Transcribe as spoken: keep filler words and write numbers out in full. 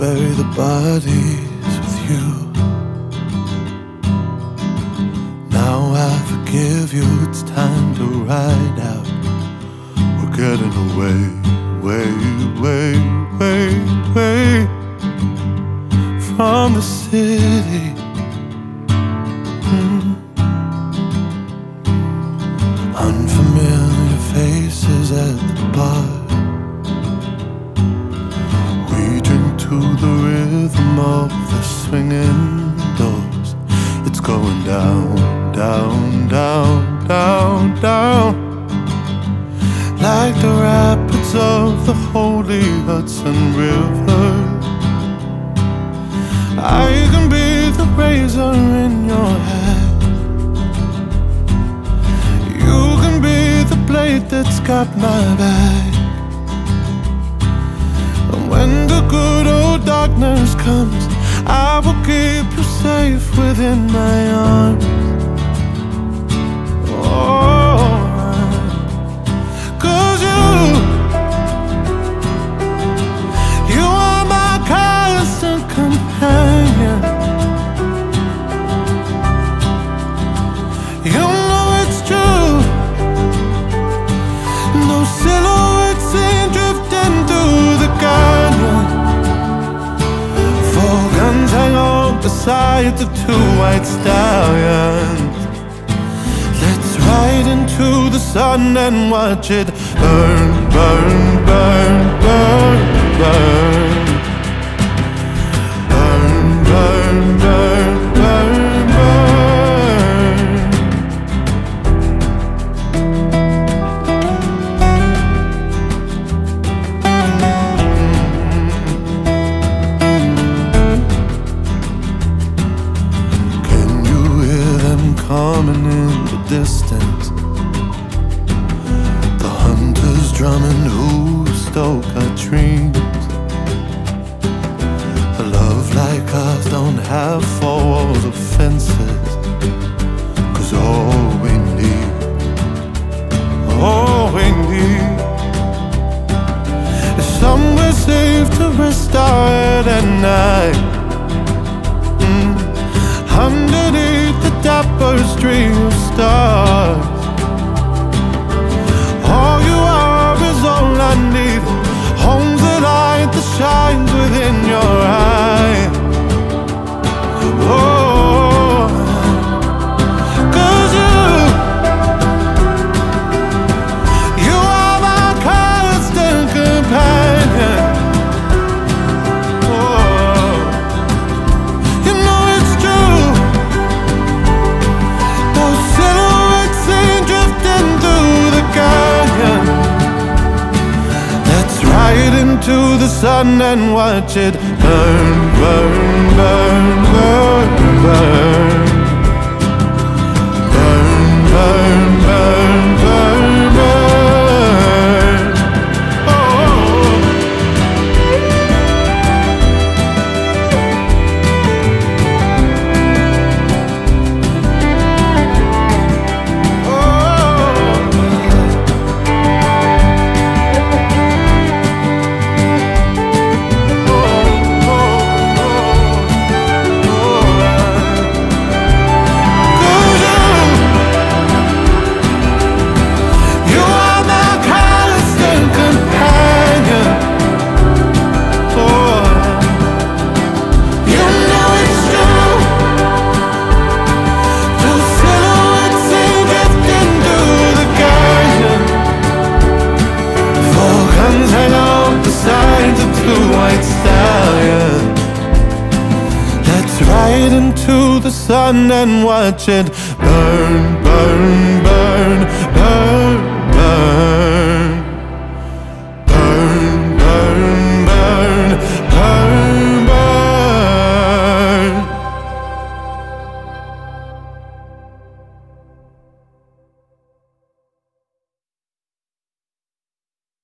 bury the bodies with you. Now I forgive you, it's time to ride out. We're getting away, way, way, way, way from the city. mm. Unfamiliar faces at the bar. We drink to the rhythm of the swinging doors. It's going down, down, down, down, down, like the rapids of the holy Hudson River. I can be the razor in your hand. You can be the blade that's got my back. And when the good old darkness comes, I will keep you safe within my arms. Oh, 'cause you, you are my constant companion. You know it's true. No silhouettes seen drifting through the canyon. Four guns hang on the sides of two white stallions. Let's ride into the sun and watch it burn, burn, burn, burn, burn. Burn, burn, burn, burn, burn. Can you hear them coming in the distance? The hunters drumming who stoke our dreams. A love like ours don't have four walls or fences. 'Cause all we need, all we need is somewhere safe to rest our head at night. mm. Underneath the tapestry of stars. All you are is all I need. Home's the light that shines within your eye. Oh, 'cause you, you are my constant companion. Oh, you know it's true. Those silhouettes seen drifting through the canyon. Let's ride into the sun and watch it burn, burn, burn, burn, burn. Burn, burn, burn, burn, burn. Oh. Into the sun and watch it burn, burn, burn.